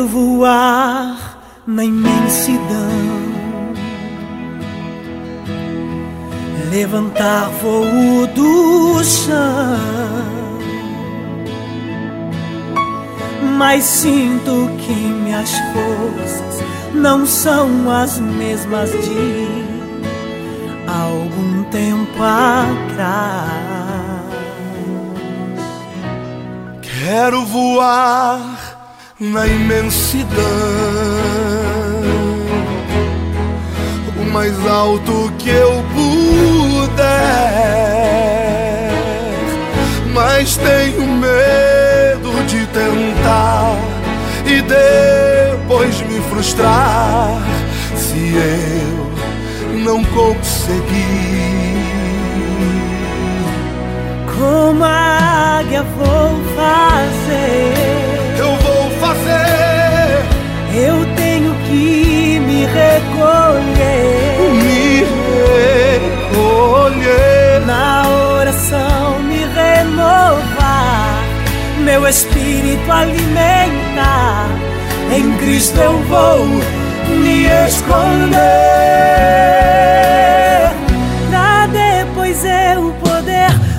Quero voar na imensidão, levantar voo do chão, mas sinto que minhas forças não são as mesmas de algum tempo atrás. Quero voar na imensidão, o mais alto que eu puder, mas tenho medo de tentar e depois me frustrar se eu não conseguir. Como a águia vou fazer, eu vou fazer. Eu tenho que me recolher, na oração me renovar, meu espírito alimentar. Em Cristo eu vou me esconder, pra depois eu poder